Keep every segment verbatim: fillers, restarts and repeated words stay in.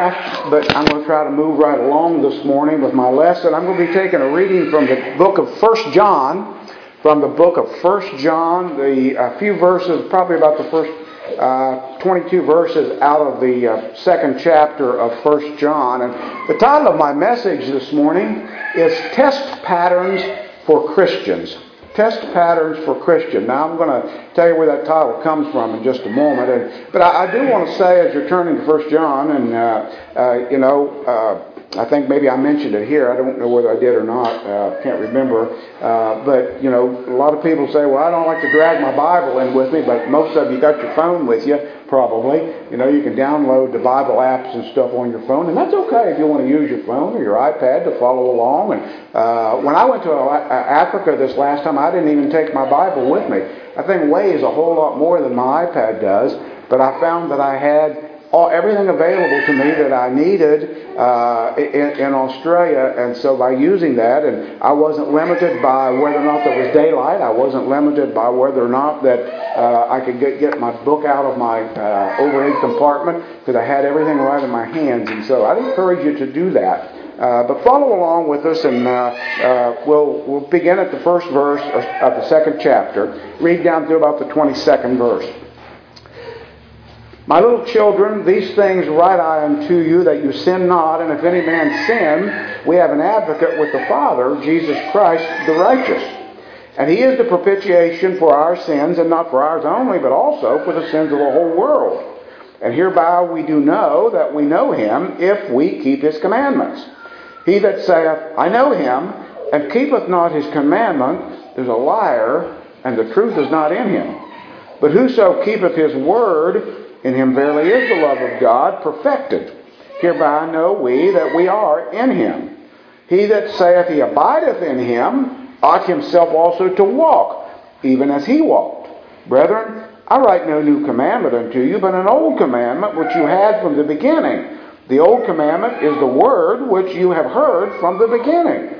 fast, but I'm going to try to move right along this morning with my lesson. I'm going to be taking a reading from the book of First John, from the book of First John, the a few verses, probably about the first uh, twenty-two verses out of the uh, second chapter of First John. And the title of my message this morning is Test Patterns for Christians. Test Patterns for Christians. Now, I'm going to tell you where that title comes from in just a moment. And, but I, I do want to say, as you're turning to First John, and, uh, uh, you know, uh, I think maybe I mentioned it here. I don't know whether I did or not. Uh, can't remember. Uh, but, you know, a lot of people say, well, I don't like to drag my Bible in with me, but most of you got your phone with you, probably. You know, you can download the Bible apps and stuff on your phone, and that's okay if you want to use your phone or your iPad to follow along. And uh, when I went to uh, Africa this last time, I didn't even take my Bible with me. I think it weighs a whole lot more than my iPad does, but I found that I had all, everything available to me that I needed uh, in, in Australia, and so by using that, and I wasn't limited by whether or not there was daylight, I wasn't limited by whether or not that uh, I could get, get my book out of my uh, overhead compartment, because I had everything right in my hands, and so I'd encourage you to do that. Uh, but follow along with us, and uh, uh, we'll, we'll begin at the first verse of the second chapter, read down through about the twenty-second verse. My little children, these things write I unto you, that you sin not. And if any man sin, we have an advocate with the Father, Jesus Christ the righteous. And he is the propitiation for our sins, and not for ours only, but also for the sins of the whole world. And hereby we do know that we know him, if we keep his commandments. He that saith, I know him, and keepeth not his commandment, is a liar, and the truth is not in him. But whoso keepeth his word, in him verily is the love of God perfected. Hereby know we that we are in him. He that saith he abideth in him ought himself also to walk, even as he walked. Brethren, I write no new commandment unto you, but an old commandment which you had from the beginning. The old commandment is the word which you have heard from the beginning.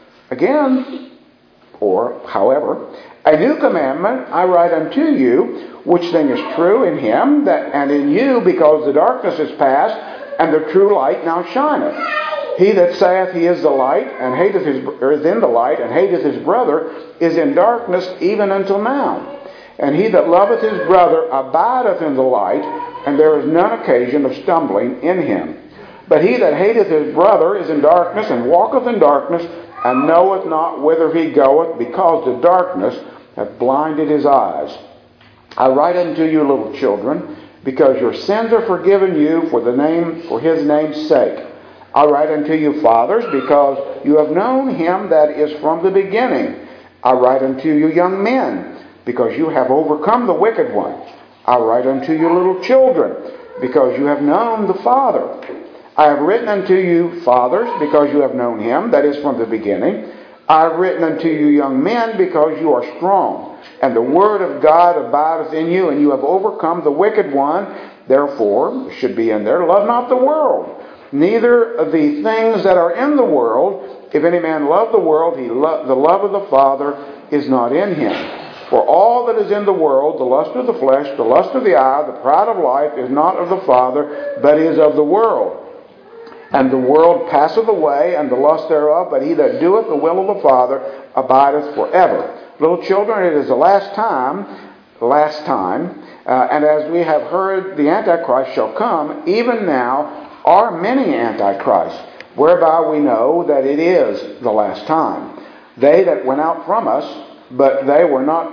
Again, or however, a new commandment I write unto you, which thing is true in him that and in you, because the darkness is past, and the true light now shineth. He that saith he is the light, and hateth his or is in the light, and hateth his brother, is in darkness even until now. And he that loveth his brother abideth in the light, and there is none occasion of stumbling in him. But he that hateth his brother is in darkness, and walketh in darkness, and knoweth not whither he goeth, because the darkness hath blinded his eyes. I write unto you, little children, because your sins are forgiven you for the name, for his name's sake. I write unto you, fathers, because you have known him that is from the beginning. I write unto you, young men, because you have overcome the wicked one. I write unto you, little children, because you have known the Father. I have written unto you, fathers, because you have known him that is from the beginning. I have written unto you, young men, because you are strong, and the word of God abideth in you, and you have overcome the wicked one. Therefore, should be in there, love not the world, neither the things that are in the world. If any man love the world, he lo- the love of the Father is not in him. For all that is in the world, the lust of the flesh, the lust of the eye, the pride of life, is not of the Father, but is of the world. And the world passeth away, and the lust thereof, but he that doeth the will of the Father abideth forever. Little children, it is the last time, last time, uh, and as we have heard, the Antichrist shall come. Even now are many antichrists, whereby we know that it is the last time. They that went out from us, but they were not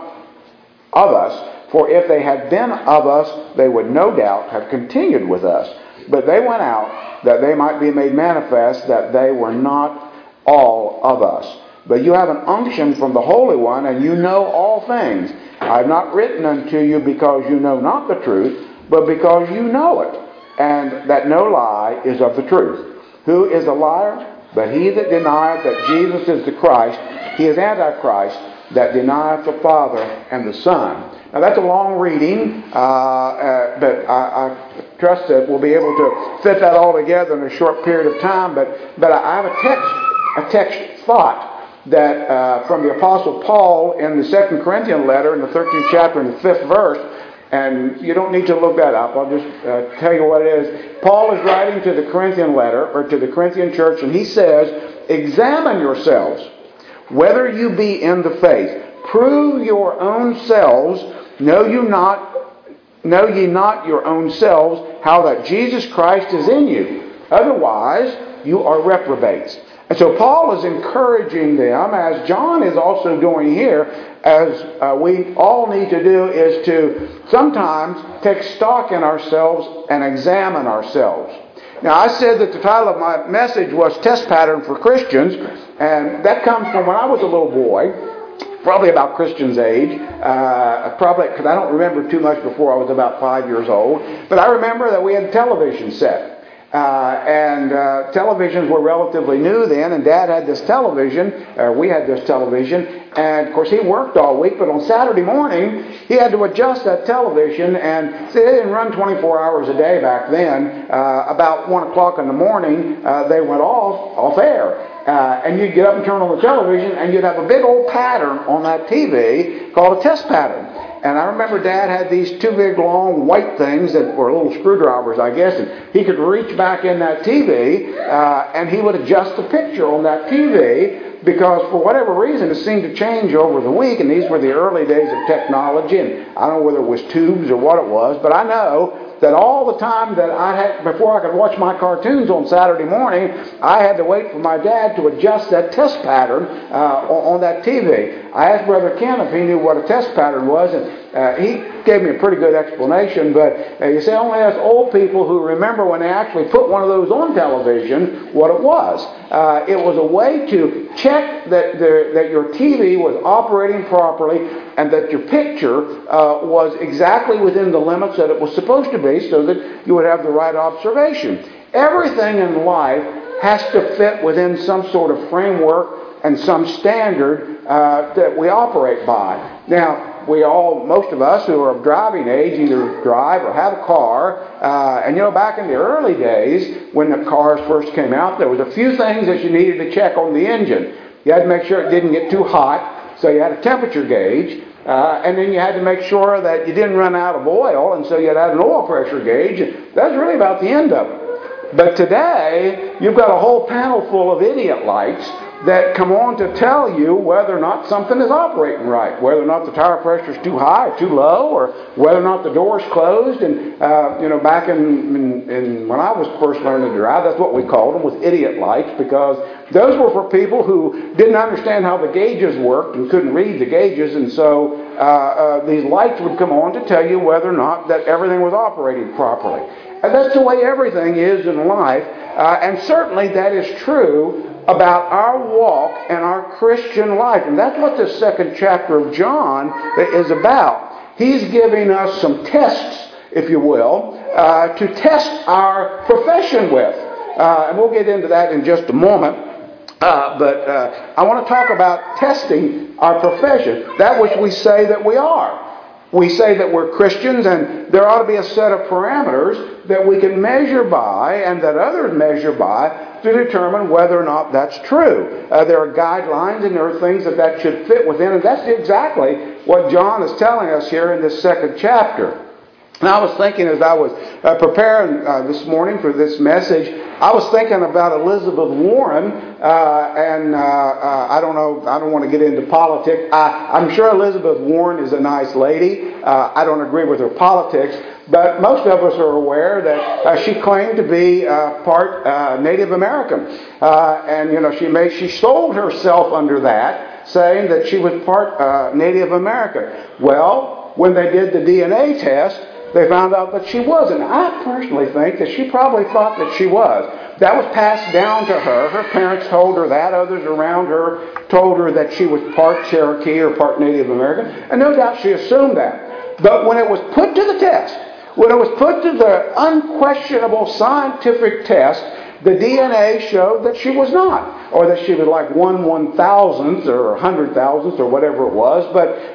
of us. For if they had been of us, they would no doubt have continued with us. But they went out, that they might be made manifest that they were not all of us. But you have an unction from the Holy One, and you know all things. I have not written unto you because you know not the truth, but because you know it, and that no lie is of the truth. Who is a liar? But he that denieth that Jesus is the Christ, he is Antichrist, that denieth the Father and the Son. Now that's a long reading, uh, uh, but I, I trust that we'll be able to fit that all together in a short period of time. But but I have a text, a text thought that uh, from the Apostle Paul in the Second Corinthian letter in the thirteenth chapter and the fifth verse, And you don't need to look that up. I'll just uh, tell you what it is. Paul is writing to the Corinthian letter, or to the Corinthian church, and he says, examine yourselves, whether you be in the faith. Prove your own selves. Know you not, know ye not your own selves, how that Jesus Christ is in you. Otherwise, you are reprobates. And so Paul is encouraging them, as John is also doing here, as uh, we all need to do, is to sometimes take stock in ourselves and examine ourselves. Now, I said that the title of my message was Test Pattern for Christians, and that comes from when I was a little boy, probably about Christian's age, uh, probably because I don't remember too much before I was about five years old, but I remember that we had a television set. Uh, and uh, televisions were relatively new then, and Dad had this television, or we had this television, and of course he worked all week, but on Saturday morning he had to adjust that television, and see, they didn't run twenty-four hours a day back then. Uh, about one o'clock in the morning uh, they went off, off air. Uh, and you'd get up and turn on the television, and you'd have a big old pattern on that T V called a test pattern. And I remember Dad had these two big long white things that were little screwdrivers, I guess, and he could reach back in that T V uh, and he would adjust the picture on that T V, because for whatever reason it seemed to change over the week, and these were the early days of technology, and I don't know whether it was tubes or what it was, but I know that all the time that I had, before I could watch my cartoons on Saturday morning, I had to wait for my dad to adjust that test pattern uh, on, on that T V. I asked Brother Ken if he knew what a test pattern was, and uh, he gave me a pretty good explanation, but uh, you see, only us old people who remember when they actually put one of those on television, what it was. Uh, it was a way to check that, the, that your T V was operating properly and that your picture uh, was exactly within the limits that it was supposed to be, so that you would have the right observation. Everything in life has to fit within some sort of framework and some standard uh, that we operate by. Now, we all, most of us who are of driving age, either drive or have a car. Uh, and you know, back in the early days, when the cars first came out, there was a few things that you needed to check on the engine. You had to make sure it didn't get too hot, so you had a temperature gauge. Uh, and then you had to make sure that you didn't run out of oil, and so you had an oil pressure gauge. That's really about the end of it. But today, you've got a whole panel full of idiot lights that come on to tell you whether or not something is operating right, whether or not the tire pressure is too high or too low, or whether or not the door is closed. And uh, you know, back in, in, in when I was first learning to drive, that's what we called them, was idiot lights, because those were for people who didn't understand how the gauges worked and couldn't read the gauges, and so uh, uh, these lights would come on to tell you whether or not that everything was operating properly. And that's the way everything is in life, uh, and certainly that is true about our walk and our Christian life. And that's what the second chapter of John is about. He's giving us some tests, if you will, uh, to test our profession with. Uh, and we'll get into that in just a moment. Uh, but uh, I want to talk about testing our profession, that which we say that we are. We say that we're Christians, and there ought to be a set of parameters that we can measure by and that others measure by to determine whether or not that's true. Uh, there are guidelines and there are things that that should fit within, and that's exactly what John is telling us here in this second chapter. And I was thinking as I was uh, preparing uh, this morning for this message, I was thinking about Elizabeth Warren, uh, and uh, uh, I don't know, I don't want to get into politics. I, I'm sure Elizabeth Warren is a nice lady. Uh, I don't agree with her politics, but most of us are aware that uh, she claimed to be uh, part uh, Native American, uh, and you know, she made she sold herself under that, saying that she was part uh, Native American. Well, when they did the D N A test, they found out that she wasn't. I personally think that she probably thought that she was. That was passed down to her. Her parents told her that. Others around her told her that she was part Cherokee or part Native American. And no doubt she assumed that. But when it was put to the test, when it was put to the unquestionable scientific test, the D N A showed that she was not. Or that she was like one one thousandth or hundred thousandth or whatever it was. But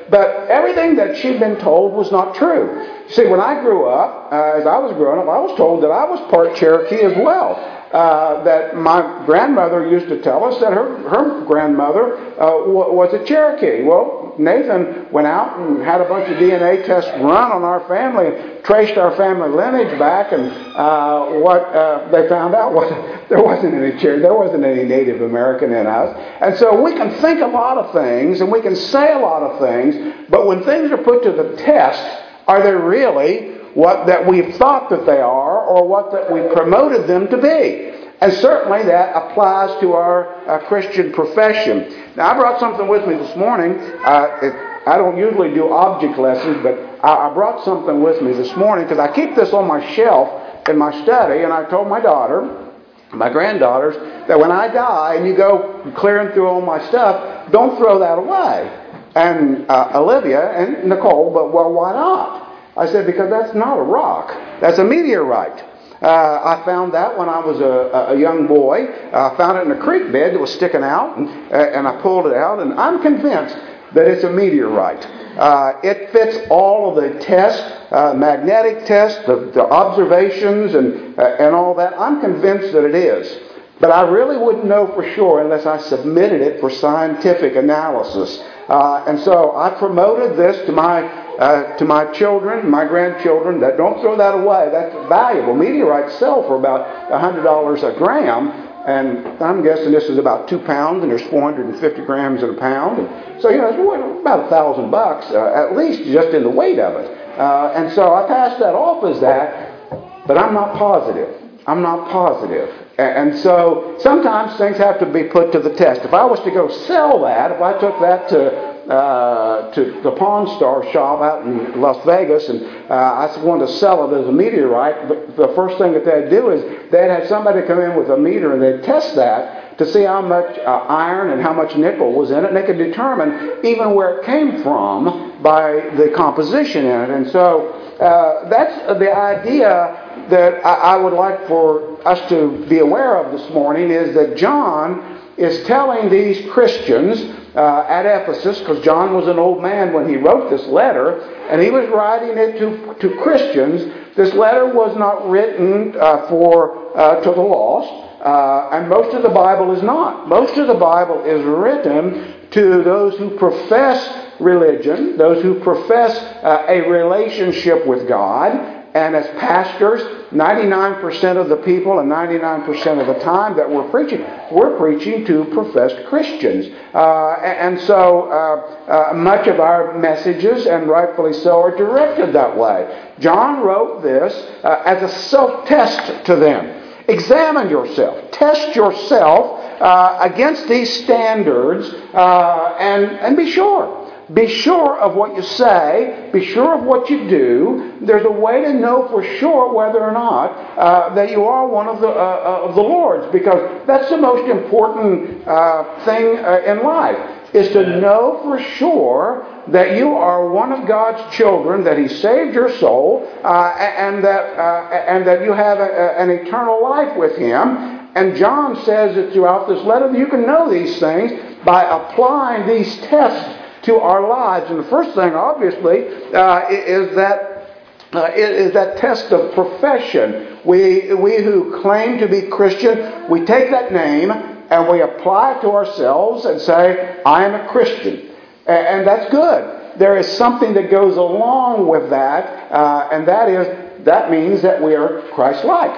but everything that she'd been told was not true. See, when I grew up, uh, as I was growing up, I was told that I was part Cherokee as well. Uh, that my grandmother used to tell us that her, her grandmother uh, w- was a Cherokee. Well, Nathan went out and had a bunch of D N A tests run on our family, traced our family lineage back, and uh, what uh, they found out was there wasn't any Cherokee, there wasn't any Native American in us. And so we can think a lot of things, and we can say a lot of things, but when things are put to the test, are they really what that we've thought that they are, or what that we promoted them to be? And certainly that applies to our uh, Christian profession. Now, I brought something with me this morning. Uh, it, I don't usually do object lessons, but I, I brought something with me this morning because I keep this on my shelf in my study, and I told my daughter, my granddaughters, that when I die and you go clearing through all my stuff, don't throw that away. And uh, Olivia and Nicole, but well, why not? I said, because that's not a rock. That's a meteorite. Uh, I found that when I was a, a young boy. I found it in a creek bed that was sticking out, and, uh, and I pulled it out, and I'm convinced that it's a meteorite. Uh, it fits all of the tests, uh, magnetic tests, the, the observations, and, uh, and all that. I'm convinced that it is. But I really wouldn't know for sure unless I submitted it for scientific analysis. Uh, and so I promoted this to my uh, to my children, my grandchildren, that don't throw that away. That's valuable. Meteorites sell for about one hundred dollars a gram. And I'm guessing this is about two pounds, and there's four hundred fifty grams in a pound. And so, you know, it's about a thousand bucks, uh, at least just in the weight of it. Uh, and so I passed that off as that, but I'm not positive. I'm not positive. And so sometimes things have to be put to the test. If I was to go sell that, if I took that to uh, to the Pawn Star shop out in Las Vegas and uh, I wanted to sell it as a meteorite, the, the first thing that they'd do is they'd have somebody come in with a meter and they'd test that to see how much uh, iron and how much nickel was in it, and they could determine even where it came from by the composition in it. And so uh, that's the idea that I, I would like for us to be aware of this morning, is that John is telling these Christians uh, at Ephesus, because John was an old man when he wrote this letter, and he was writing it to, to Christians. This letter was not written uh, for uh, to the lost. Uh, and most of the Bible is not. Most of the Bible is written to those who profess religion, those who profess uh, a relationship with God. And as pastors, ninety-nine percent of the people and ninety-nine percent of the time that we're preaching, we're preaching to professed Christians. Uh, and so uh, uh, much of our messages, and rightfully so, are directed that way. John wrote this uh, as a self-test to them. Examine yourself. Test yourself uh, against these standards uh, and, and be sure. Be sure of what you say. Be sure of what you do. There's a way to know for sure whether or not uh, that you are one of the uh, of the Lord's, because that's the most important uh, thing uh, in life, is to know for sure that you are one of God's children, that He saved your soul, uh, and that uh, and that you have a, a, an eternal life with Him. And John says that throughout this letter, you can know these things by applying these tests to our lives. And the first thing, obviously, uh, is that uh, is that test of profession. We we who claim to be Christian, we take that name and we apply it to ourselves and say, I am a Christian. And that's good. There is something that goes along with that, uh, and that is, that means that we are Christ-like,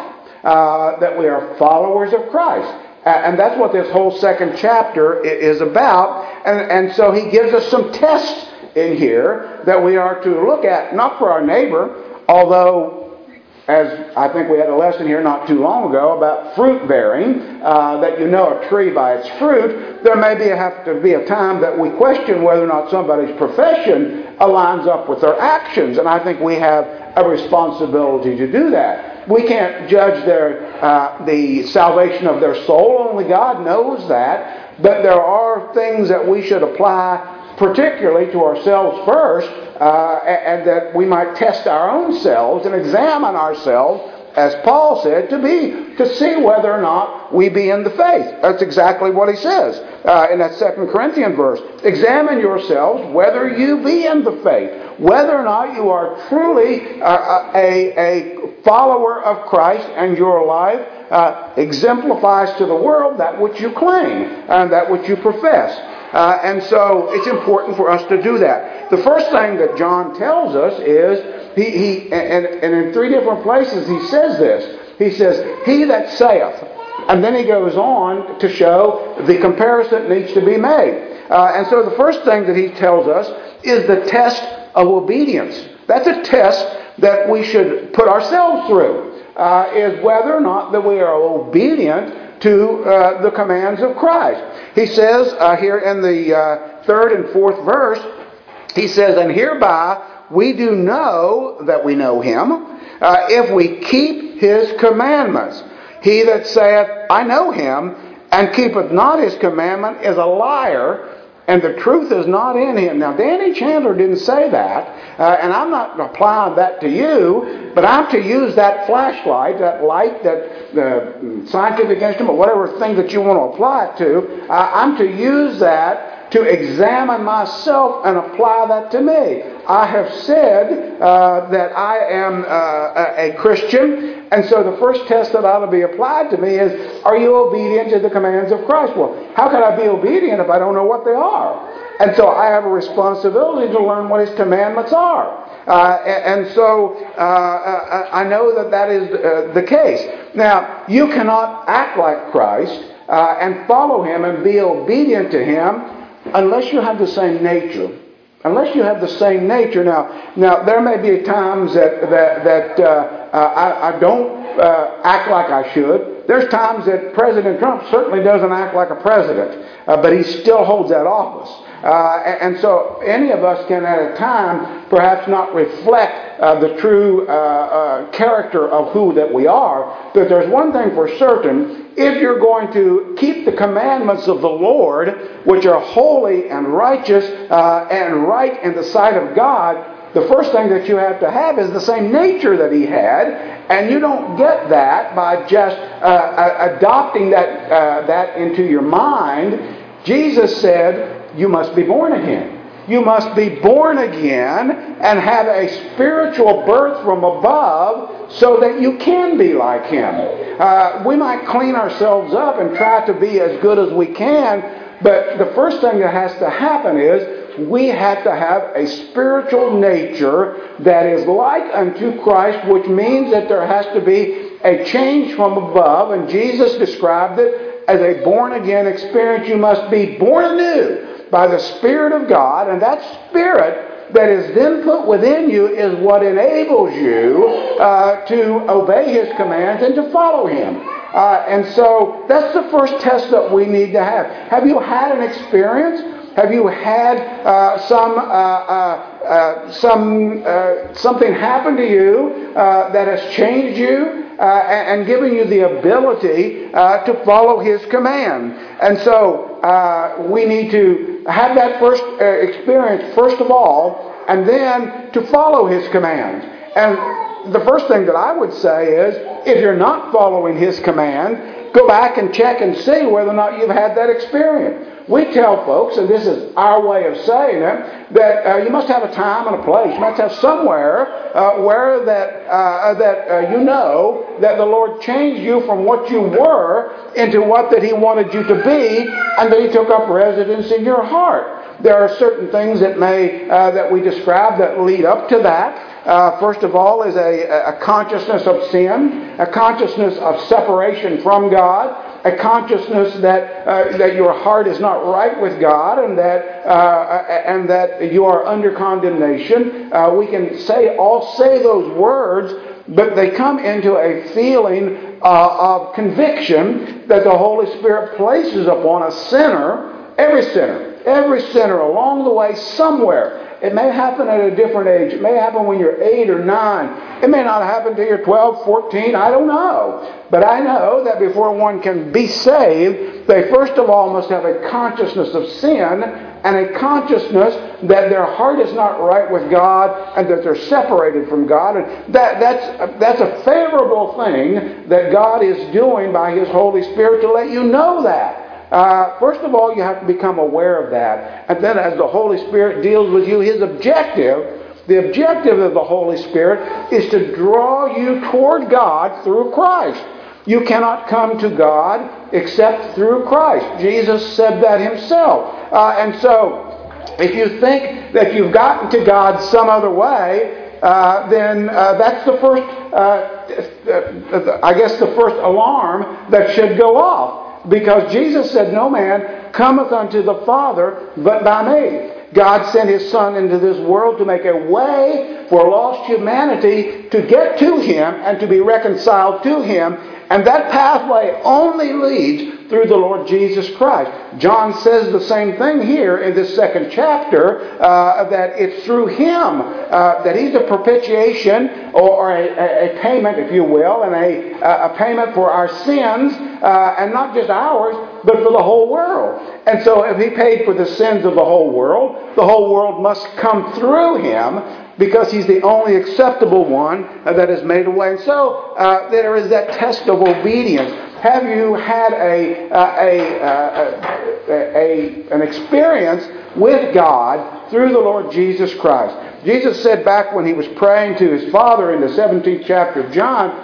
uh, that we are followers of Christ. And that's what this whole second chapter is about. And, and so he gives us some tests in here that we are to look at, not for our neighbor, although, as I think we had a lesson here not too long ago about fruit bearing, uh, that you know a tree by its fruit. There may be have to be a time that we question whether or not somebody's profession aligns up with their actions, and I think we have a responsibility to do that. We can't judge their uh, the salvation of their soul. Only God knows that. But there are things that we should apply, particularly to ourselves first, uh, and that we might test our own selves and examine ourselves as Paul said, to be, to see whether or not we be in the faith. That's exactly what he says uh, in that Second Corinthians verse. Examine yourselves whether you be in the faith, whether or not you are truly uh, a, a follower of Christ, and your life uh, exemplifies to the world that which you claim and that which you profess. Uh, and so it's important for us to do that. The first thing that John tells us is, he, he and, and in three different places he says this. He says, he that saith. And then he goes on to show the comparison that needs to be made. Uh, and so the first thing that he tells us is the test of obedience. That's a test that we should put ourselves through, uh, is whether or not that we are obedient to uh, the commands of Christ. He says uh, here in the uh, third and fourth verse, he says, and hereby we do know that we know him, uh, if we keep his commandments. He that saith, I know him, and keepeth not his commandment, is a liar, and the truth is not in him. Now, Danny Chandler didn't say that, uh, and I'm not applying that to you, but I'm to use that flashlight, that light, that the scientific instrument, whatever thing that you want to apply it to, uh, I'm to use that to examine myself and apply that to me. I have said uh, that I am uh, a Christian, and so the first test that ought to be applied to me is, are you obedient to the commands of Christ? Well, how can I be obedient if I don't know what they are? And so I have a responsibility to learn what his commandments are. Uh, and so uh, I know that that is uh, the case. Now, you cannot act like Christ uh, and follow him and be obedient to him unless you have the same nature. Unless you have the same nature. Now, now there may be times that that, that uh, uh, I, I don't uh, act like I should. There's times that President Trump certainly doesn't act like a president, uh, but he still holds that office. Uh, and, and so any of us can at a time perhaps not reflect uh, the true uh, uh, character of who that we are. But there's one thing for certain. If you're going to keep the commandments of the Lord, which are holy and righteous uh, and right in the sight of God, the first thing that you have to have is the same nature that he had, and you don't get that by just uh, adopting that uh, that into your mind. Jesus said, you must be born again. You must be born again and have a spiritual birth from above so that you can be like him. Uh, we might clean ourselves up and try to be as good as we can, but the first thing that has to happen is we have to have a spiritual nature that is like unto Christ, which means that there has to be a change from above, and Jesus described it as a born-again experience. You must be born anew by the Spirit of God, and that Spirit that is then put within you is what enables you uh, to obey his commands and to follow him. Uh, and so that's the first test that we need to have. Have you had an experience? Have you had uh, some uh, uh, uh, some uh, something happen to you uh, that has changed you uh, and, and given you the ability uh, to follow his command? And so uh, we need to have that first uh, experience first of all, and then to follow his commands. And the first thing that I would say is, if you're not following his command, go back and check and see whether or not you've had that experience. We tell folks, and this is our way of saying it, that uh, you must have a time and a place. You must have somewhere uh, where that uh, that uh, you know that the Lord changed you from what you were into what that he wanted you to be, and that he took up residence in your heart. There are certain things that may uh, that we describe that lead up to that. Uh, first of all is a, a consciousness of sin, a consciousness of separation from God, a consciousness that uh, that your heart is not right with God, and that uh, and that you are under condemnation. Uh, we can say all say those words, but they come into a feeling uh, of conviction that the Holy Spirit places upon a sinner, every sinner, every sinner along the way somewhere. It may happen at a different age. It may happen when you're eight or nine. It may not happen till you're twelve, fourteen. I don't know. But I know that before one can be saved, they first of all must have a consciousness of sin, and a consciousness that their heart is not right with God and that they're separated from God. And that, that's, that's a favorable thing that God is doing by His Holy Spirit to let you know that. Uh, first of all, you have to become aware of that. And then as the Holy Spirit deals with you, His objective, the objective of the Holy Spirit is to draw you toward God through Christ. You cannot come to God except through Christ. Jesus said that Himself. Uh, and so, if you think that you've gotten to God some other way, uh, then uh, that's the first, uh, I guess the first alarm that should go off. Because Jesus said, "No man cometh unto the Father but by me." God sent His Son into this world to make a way for lost humanity to get to Him and to be reconciled to Him. And that pathway only leads through the Lord Jesus Christ. John says the same thing here in this second chapter, uh, that it's through Him, uh, that He's a propitiation or, or a, a payment, if you will, and a, a payment for our sins, uh, and not just ours, but for the whole world. And so if He paid for the sins of the whole world, the whole world must come through Him, because He's the only acceptable one uh, that has made a way. And so uh, there is that test of obedience. Have you had a, uh, a, uh, a, a an experience with God through the Lord Jesus Christ? Jesus said back when He was praying to His Father in the seventeenth chapter of John,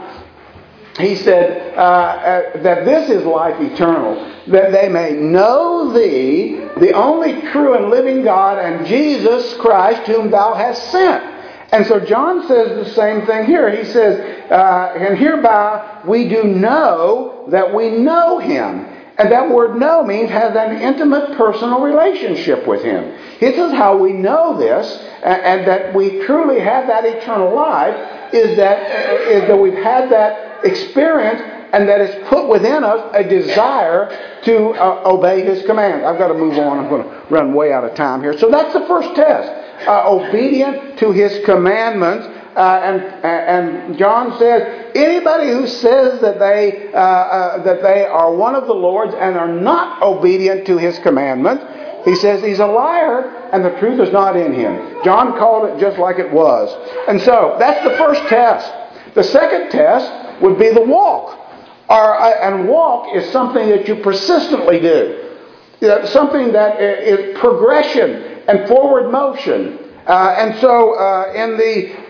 He said uh, uh, that this is life eternal, that they may know Thee, the only true and living God, and Jesus Christ, whom Thou hast sent. And so John says the same thing here. He says, uh, and hereby we do know that we know Him. And that word know means has an intimate personal relationship with Him. This is how we know this, and, and that we truly have that eternal life, is that, uh, is that we've had that experience, and that it's put within us a desire to uh, obey His commands. I've got to move on. I'm going to run way out of time here. So that's the first test. Uh, obedient to His commandments. Uh, and, and John says, anybody who says that they, uh, uh, that they are one of the Lord's and are not obedient to His commandments, he says he's a liar and the truth is not in him. John called it just like it was. And so that's the first test. The second test would be the walk. Or, uh, and walk is something that you persistently do. You know, something that is progression and forward motion. Uh, and so uh, in the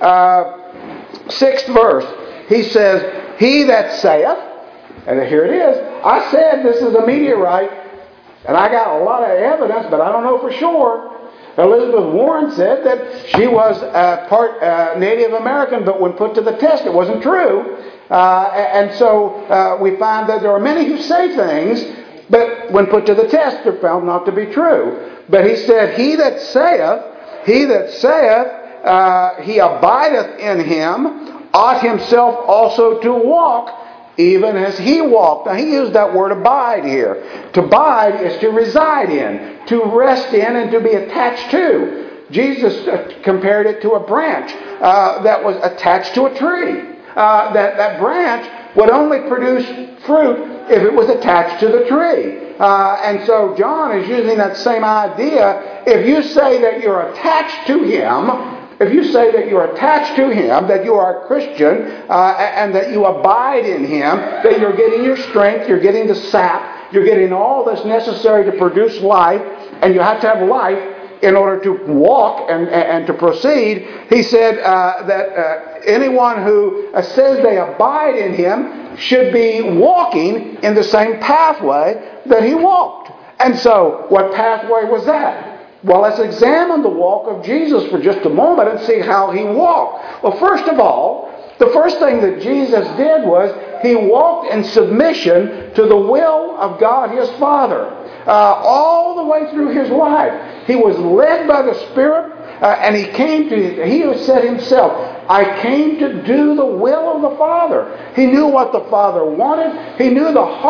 uh, sixth verse, he says, "He that saith," and here it is, "I said this is a meteorite, and I got a lot of evidence, but I don't know for sure." Elizabeth Warren said that she was uh, part uh, Native American, but when put to the test, it wasn't true. Uh, and so uh, we find that there are many who say things, but when put to the test, they're found not to be true. But he said, "He that saith, he that saith, uh, he abideth in Him, ought himself also to walk, even as He walked." Now he used that word abide here. To abide is to reside in, to rest in, and to be attached to. Jesus compared it to a branch uh, that was attached to a tree. Uh, that, that branch would only produce fruit if it was attached to the tree. Uh, and so John is using that same idea. If you say that you're attached to Him, if you say that you're attached to Him, that you are a Christian, uh, and that you abide in Him, that you're getting your strength, you're getting the sap, you're getting all that's necessary to produce life, and you have to have life in order to walk and, and to proceed, he said uh, that uh, anyone who uh, says they abide in Him should be walking in the same pathway that He walked. And so, what pathway was that? Well, let's examine the walk of Jesus for just a moment and see how He walked. Well, first of all, the first thing that Jesus did was He walked in submission to the will of God His Father. Uh, all the way through His life, He was led by the Spirit, uh, and He came to, He said Himself, "I came to do the will of the Father." He knew what the Father wanted. He knew the heart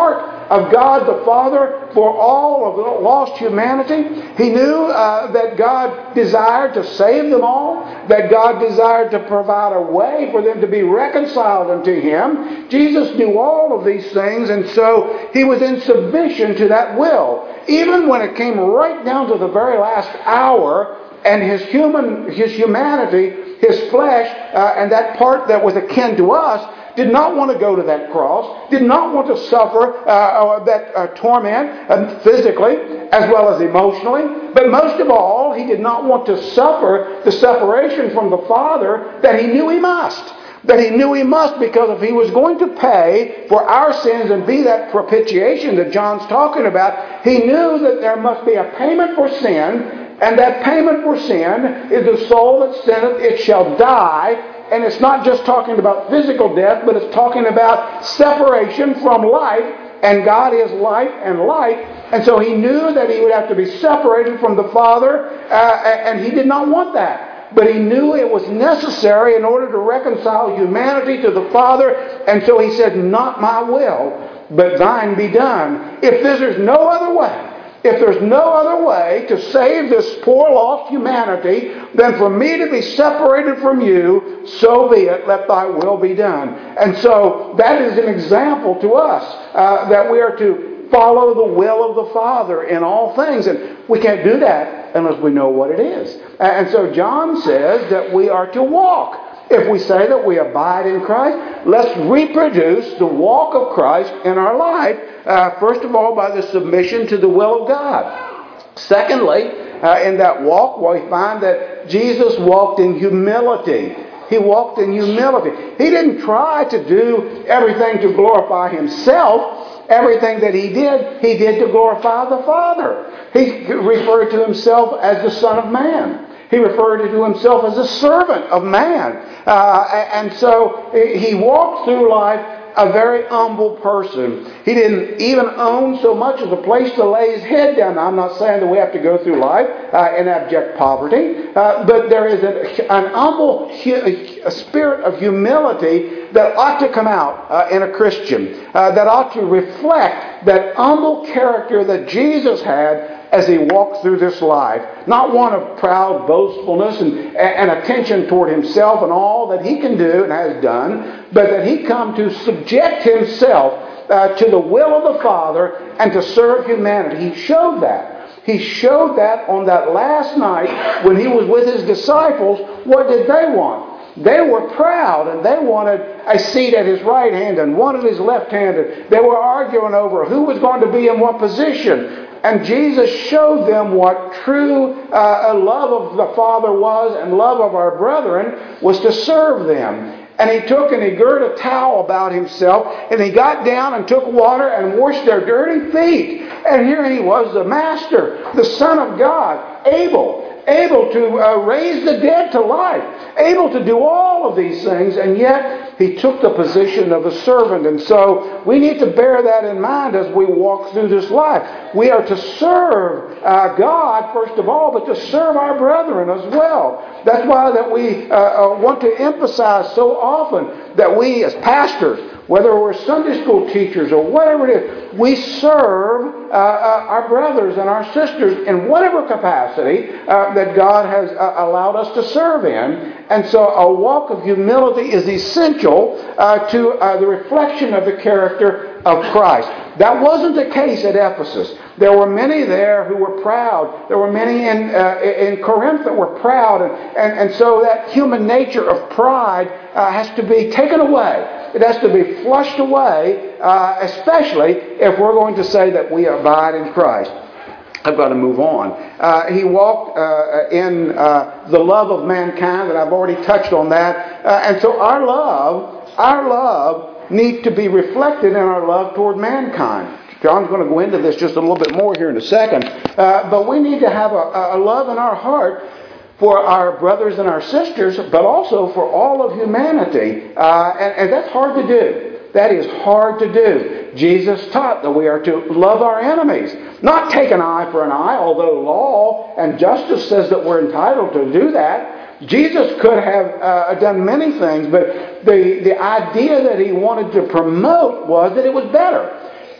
of God the Father for all of the lost humanity. He knew uh, that God desired to save them all, that God desired to provide a way for them to be reconciled unto Him. Jesus knew all of these things, and so He was in submission to that will. Even when it came right down to the very last hour, and His human, His humanity, His flesh, uh, and that part that was akin to us, did not want to go to that cross, did not want to suffer uh, that uh, torment uh, physically as well as emotionally. But most of all, He did not want to suffer the separation from the Father that He knew He must. That He knew He must, because if He was going to pay for our sins and be that propitiation that John's talking about, He knew that there must be a payment for sin. And that payment for sin is the soul that sinneth, it shall die. And it's not just talking about physical death, but it's talking about separation from life. And God is life and light. And so He knew that He would have to be separated from the Father. Uh, and He did not want that. But He knew it was necessary in order to reconcile humanity to the Father. And so He said, not my will, but thine be done. If there's no other way, If there's no other way to save this poor lost humanity than for me to be separated from you, so be it, let thy will be done. And so that is an example to us uh, that we are to follow the will of the Father in all things. And we can't do that unless we know what it is. And so John says that we are to walk. If we say that we abide in Christ, let's reproduce the walk of Christ in our life. Uh, first of all, by the submission to the will of God. Secondly, uh, in that walk, we find that Jesus walked in humility. He walked in humility. He didn't try to do everything to glorify Himself. Everything that He did, He did to glorify the Father. He referred to Himself as the Son of Man. He referred to Himself as a servant of man. Uh, and so He walked through life a very humble person. He didn't even own so much as a place to lay His head down. Now, I'm not saying that we have to go through life uh, in abject poverty, uh, but there is an, an humble a spirit of humility that ought to come out uh, in a Christian, uh, that ought to reflect that humble character that Jesus had as He walked through this life. Not one of proud boastfulness and, and attention toward Himself and all that He can do and has done, but that He come to subject Himself uh, to the will of the Father and to serve humanity. He showed that. He showed that on that last night when He was with His disciples. What did they want? They were proud, and they wanted a seat at His right hand and one at His left hand. And they were arguing over who was going to be in what position. And Jesus showed them what true uh, love of the Father was, and love of our brethren was to serve them. And He took and He girt a towel about Himself, and He got down and took water and washed their dirty feet. And here He was, the Master, the Son of God, able able to uh, raise the dead to life, able to do all of these things, and yet He took the position of a servant. And so we need to bear that in mind as we walk through this life. We are to serve uh, God, first of all, but to serve our brethren as well. That's why that we uh, uh, want to emphasize so often that we as pastors, whether we're Sunday school teachers or whatever it is, we serve uh, uh, our brothers and our sisters in whatever capacity uh, that God has uh, allowed us to serve in. And so a walk of humility is essential uh, to uh, the reflection of the character of Christ. That wasn't the case at Ephesus. There were many there who were proud. There were many in uh, in Corinth that were proud. And, and, and so that human nature of pride uh, has to be taken away. It has to be flushed away, uh, especially if we're going to say that we abide in Christ. I've got to move on. Uh, he walked uh, in uh, the love of mankind, and I've already touched on that. Uh, and so our love, our love needs to be reflected in our love toward mankind. John's going to go into this just a little bit more here in a second. Uh, but we need to have a, a love in our heart for our brothers and our sisters, but also for all of humanity. Uh, and, and that's hard to do. That is hard to do. Jesus taught that we are to love our enemies. Not take an eye for an eye, although law and justice says that we're entitled to do that. Jesus could have uh, done many things, but the, the idea that He wanted to promote was that it was better.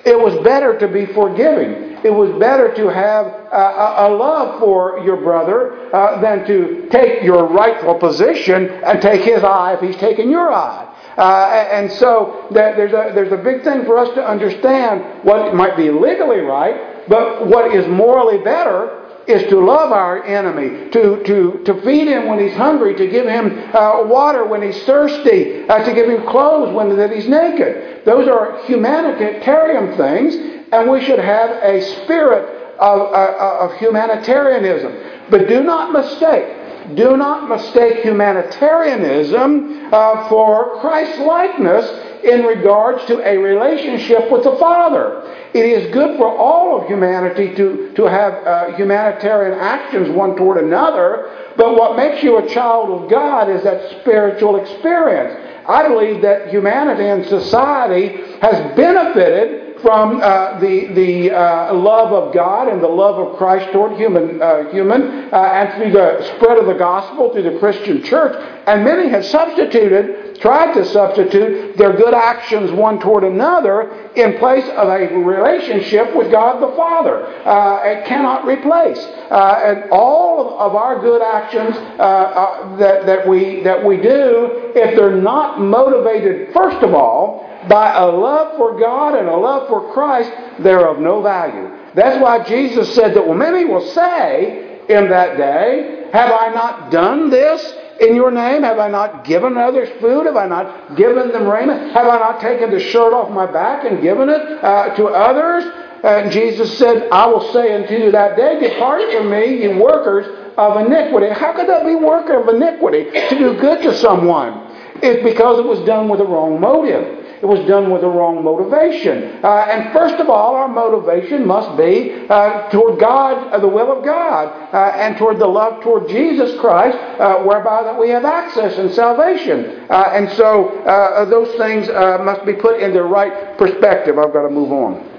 It was better to be forgiving. It was better to have a, a love for your brother uh, than to take your rightful position and take his eye if he's taking your eye. Uh, and so there's a, there's a big thing for us to understand what might be legally right, but what is morally better is to love our enemy, to, to, to feed him when he's hungry, to give him uh, water when he's thirsty, uh, to give him clothes when that he's naked. Those are humanitarian things, and we should have a spirit of, uh, of humanitarianism. But do not mistake, do not mistake humanitarianism uh, for Christ-likeness in regards to a relationship with the Father. It is good for all of humanity to, to have uh, humanitarian actions one toward another, but what makes you a child of God is that spiritual experience. I believe that humanity and society has benefited from uh, the, the uh, love of God and the love of Christ toward human, uh, human uh, and through the spread of the gospel through the Christian church. And many have substituted, tried to substitute their good actions one toward another in place of a relationship with God the Father. Uh, it cannot replace. Uh, and all of our good actions uh, uh, that, that, we, that we do, if they're not motivated, first of all, by a love for God and a love for Christ, they're of no value. That's why Jesus said that, well, many will say in that day, have I not done this in your name? Have I not given others food? Have I not given them raiment? Have I not taken the shirt off my back and given it uh, to others? And Jesus said, I will say unto you that day, depart from me, ye workers of iniquity. How could that be worker of iniquity? To do good to someone. It's because it was done with the wrong motive. It was done with the wrong motivation. Uh, and first of all, our motivation must be uh, toward God, uh, the will of God, uh, and toward the love toward Jesus Christ, uh, whereby that we have access and salvation. Uh, and so uh, those things uh, must be put in their right perspective. I've got to move on.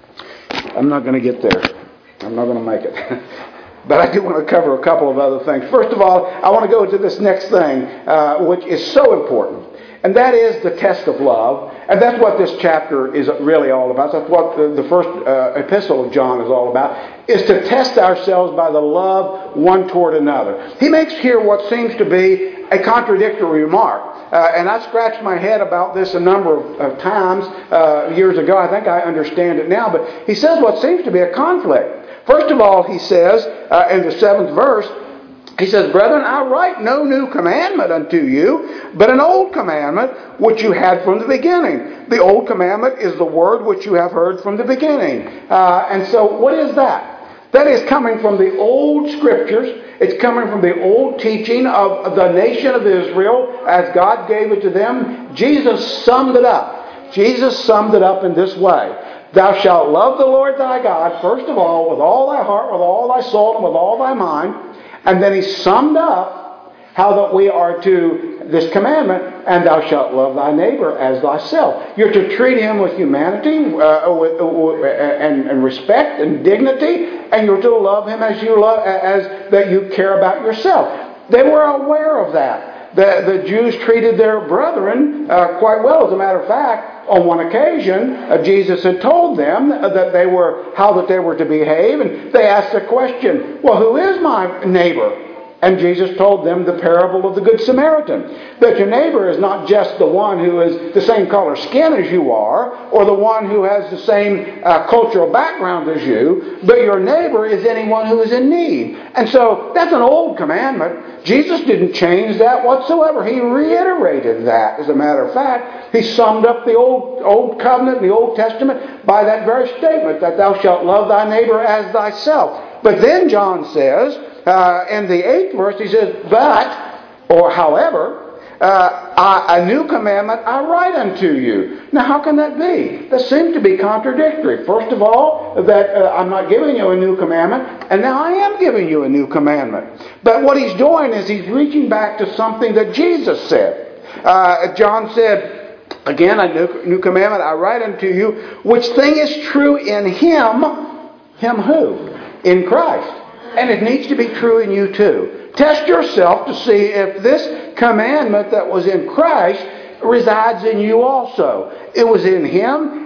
I'm not going to get there. I'm not going to make it. But I do want to cover a couple of other things. First of all, I want to go to this next thing, uh, which is so important. And that is the test of love. And that's what this chapter is really all about. That's what the, the first uh, epistle of John is all about, is to test ourselves by the love one toward another. He makes here what seems to be a contradictory remark. Uh, and I scratched my head about this a number of, of times uh, years ago. I think I understand it now. But he says what seems to be a conflict. First of all, he says uh, in the seventh verse, he says, Brethren, I write no new commandment unto you, but an old commandment which you had from the beginning. The old commandment is the word which you have heard from the beginning. Uh, and so what is that? That is coming from the old scriptures. It's coming from the old teaching of the nation of Israel as God gave it to them. Jesus summed it up. Jesus summed it up in this way. Thou shalt love the Lord thy God, first of all, with all thy heart, with all thy soul, and with all thy mind. And then he summed up how that we are to, this commandment, and thou shalt love thy neighbor as thyself. You're to treat him with humanity uh, with, uh, and, and respect and dignity, and you're to love him as you love, as that you care about yourself. They were aware of that. The, the Jews treated their brethren uh, quite well. As a matter of fact, on one occasion, uh, Jesus had told them that they were how that they were to behave, and they asked the question, well, who is my neighbor? And Jesus told them the parable of the Good Samaritan. That your neighbor is not just the one who is the same color skin as you are, or the one who has the same uh, cultural background as you, but your neighbor is anyone who is in need. And so that's an old commandment. Jesus didn't change that whatsoever. He reiterated that. As a matter of fact, he summed up the old, old covenant, the Old Testament, by that very statement, that thou shalt love thy neighbor as thyself. But then John says, Uh, in the eighth verse, he says, but, or however, uh, I, a new commandment I write unto you. Now, how can that be? That seems to be contradictory. First of all, that uh, I'm not giving you a new commandment, and now I am giving you a new commandment. But what he's doing is he's reaching back to something that Jesus said. Uh, John said, again, a new, new commandment I write unto you, which thing is true in him, him who? In Christ. And it needs to be true in you too. Test yourself to see if this commandment that was in Christ resides in you also. It was in him,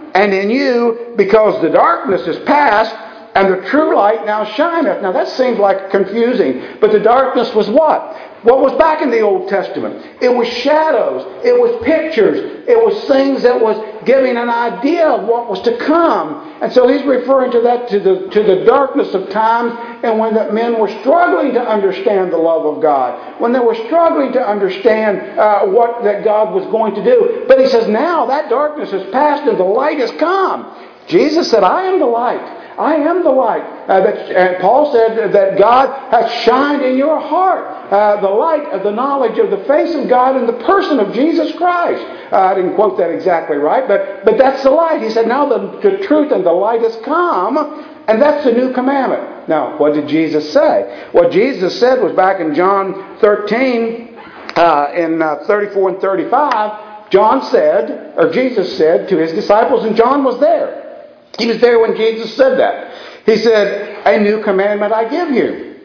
and in you, because the darkness is past, and the true light now shineth. Now that seems like confusing, but the darkness was what? What was back in the Old Testament? It was shadows. It was pictures. It was things that was giving an idea of what was to come. And so he's referring to that, to the to the darkness of times, and when that men were struggling to understand the love of God, when they were struggling to understand uh, what that God was going to do. But he says, now that darkness is past and the light has come. Jesus said, I am the light. I am the light. Uh, that, and Paul said that God has shined in your heart uh, the light of the knowledge of the face of God in the person of Jesus Christ. Uh, I didn't quote that exactly right, but, but that's the light. He said, now the, the truth and the light has come, and that's the new commandment. Now, what did Jesus say? What Jesus said was back in John thirteen, uh, in uh, thirty-four and thirty-five, John said, or Jesus said to his disciples, and John was there. He was there when Jesus said that. He said, a new commandment I give you.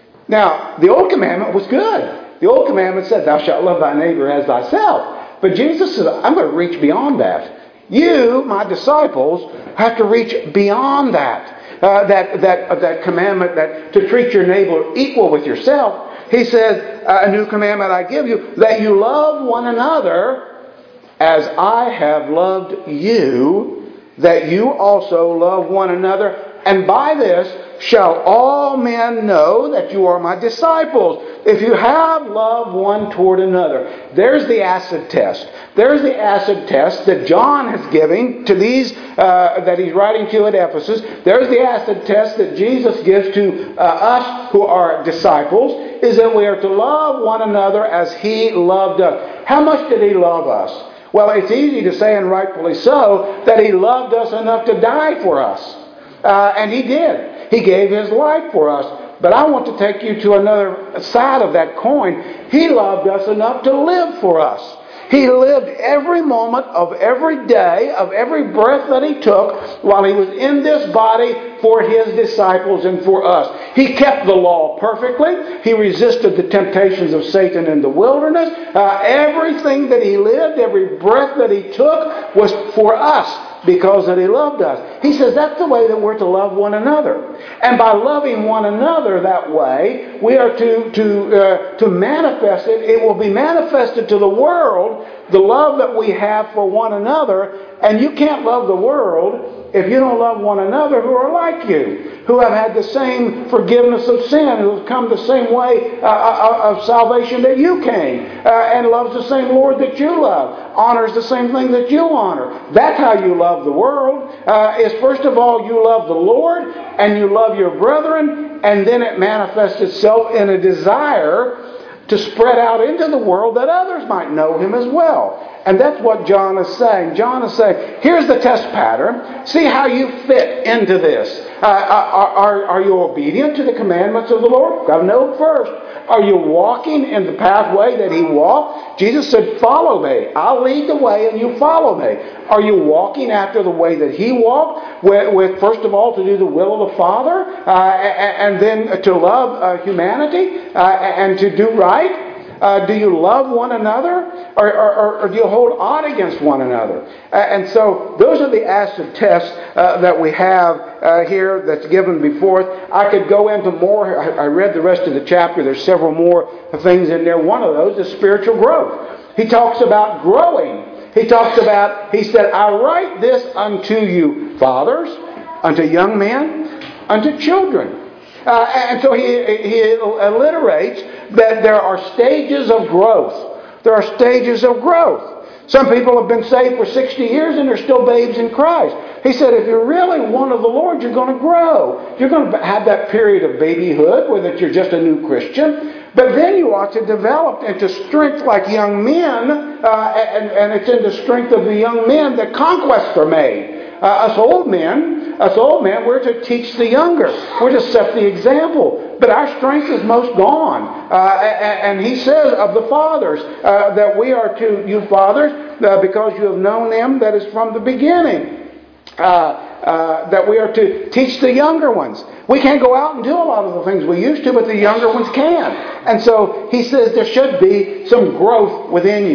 Now, the old commandment was good. The old commandment said, thou shalt love thy neighbor as thyself. But Jesus said, I'm going to reach beyond that. You, my disciples, have to reach beyond that. Uh, that that uh, that commandment that to treat your neighbor equal with yourself. He says, uh, a new commandment I give you, that you love one another as I have loved you, that you also love one another, and by this shall all men know that you are my disciples, if you have love one toward another. There's the acid test. There's the acid test that John is giving to these, uh, that he's writing to at Ephesus. There's the acid test that Jesus gives to uh, us who are disciples, is that we are to love one another as he loved us. How much did he love us? Well, it's easy to say, and rightfully so, that he loved us enough to die for us. Uh, and he did. He gave his life for us. But I want to take you to another side of that coin. He loved us enough to live for us. He lived every moment of every day, of every breath that he took while he was in this body for his disciples and for us. He kept the law perfectly. He resisted the temptations of Satan in the wilderness. Uh, everything that he lived, every breath that he took was for us because that he loved us. He says that's the way that we're to love one another. And by loving one another that way, we are to, to, uh, to manifest it. It will be manifested to the world, the love that we have for one another. And you can't love the world if you don't love one another who are like you, who have had the same forgiveness of sin, who have come the same way uh, of salvation that you came, uh, and loves the same Lord that you love, honors the same thing that you honor. That's how you love the world, uh, is first of all you love the Lord, and you love your brethren, and then it manifests itself in a desire to spread out into the world that others might know him as well. And that's what John is saying. John is saying, here's the test pattern. See how you fit into this. Uh, are, are, are you obedient to the commandments of the Lord? Got to know first. Are you walking in the pathway that he walked? Jesus said, follow me. I'll lead the way and you follow me. Are you walking after the way that he walked? With, with first of all, to do the will of the Father, uh, and, and then to love uh, humanity, uh, and to do right? Uh, do you love one another, or, or, or do you hold on against one another? Uh, and so those are the acid tests uh, that we have uh, here that's given before us. I could go into more. I, I read the rest of the chapter. There's several more things in there. One of those is spiritual growth. He talks about growing. He talks about, he said, I write this unto you, fathers, unto young men, unto children. Uh, and so he, he alliterates that there are stages of growth. There are stages of growth. Some people have been saved for sixty years and they're still babes in Christ. He said if you're really one of the Lord, you're going to grow. You're going to have that period of babyhood where that you're just a new Christian. But then you ought to develop into strength like young men, uh, and, and it's in the strength of the young men that conquests are made. Uh, us old men, us old men, we're to teach the younger. We're to set the example. But our strength is most gone. Uh, and, and he says of the fathers uh, that we are to, you fathers, uh, because you have known them that is from the beginning. Uh, uh, that we are to teach the younger ones. We can't go out and do a lot of the things we used to, but the younger ones can. And so he says there should be some growth within you.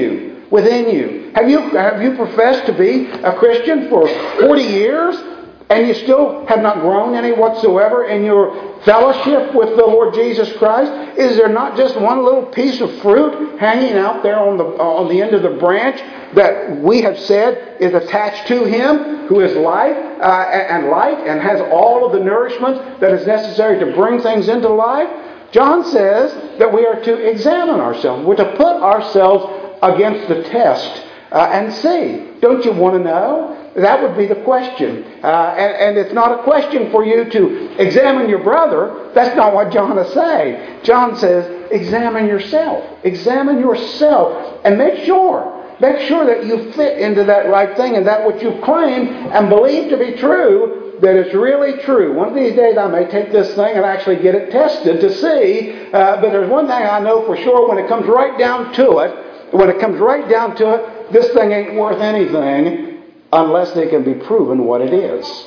within you? Have you have you professed to be a Christian for forty years, and you still have not grown any whatsoever in your fellowship with the Lord Jesus Christ? Is there not just one little piece of fruit hanging out there on the on the end of the branch that we have said is attached to Him, who is life uh, and light, and has all of the nourishment that is necessary to bring things into life? John says that we are to examine ourselves. We're to put ourselves against the test uh, and see. Don't you want to know? That would be the question. Uh, and, and it's not a question for you to examine your brother. That's not what John is saying. John says, examine yourself. Examine yourself and make sure. Make sure that you fit into that right thing and that what you've claimed and believe to be true, that it's really true. One of these days I may take this thing and actually get it tested to see. Uh, but there's one thing I know for sure, when it comes right down to it, when it comes right down to it, this thing ain't worth anything unless they can be proven what it is.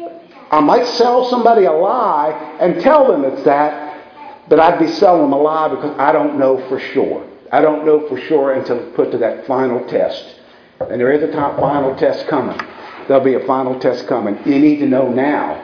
I might sell somebody a lie and tell them it's that, but I'd be selling them a lie because I don't know for sure. I don't know for sure until it's put to that final test. And there is a top final test coming. There'll be a final test coming. You need to know now.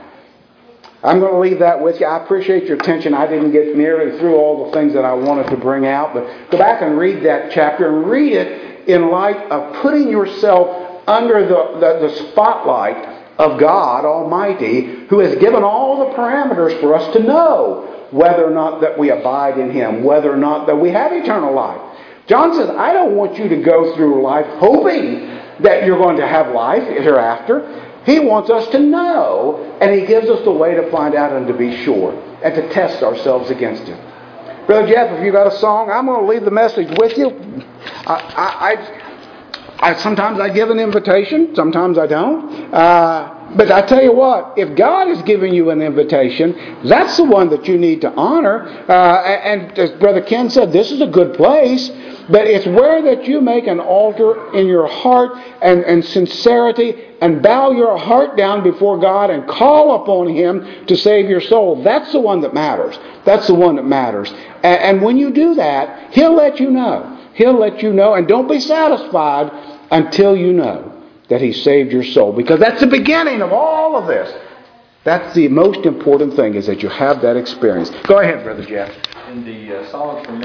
I'm going to leave that with you. I appreciate your attention. I didn't get nearly through all the things that I wanted to bring out, but go back and read that chapter and read it in light of putting yourself under the, the, the spotlight of God Almighty, who has given all the parameters for us to know whether or not that we abide in Him, whether or not that we have eternal life. John says, I don't want you to go through life hoping that you're going to have life hereafter. He wants us to know, and He gives us the way to find out and to be sure, and to test ourselves against it. Brother Jeff, if you got a song, I'm going to leave the message with you. I, I, I, I sometimes I give an invitation, sometimes I don't. Uh, but I tell you what, if God is giving you an invitation, that's the one that you need to honor. Uh, and as Brother Ken said, this is a good place. But it's where that you make an altar in your heart and, and sincerity and bow your heart down before God and call upon Him to save your soul. That's the one that matters. That's the one that matters. And, and when you do that, He'll let you know. He'll let you know. And don't be satisfied until you know that He saved your soul. Because that's the beginning of all of this. That's the most important thing, is that you have that experience. Go ahead, Brother Jeff. In the uh, Songs from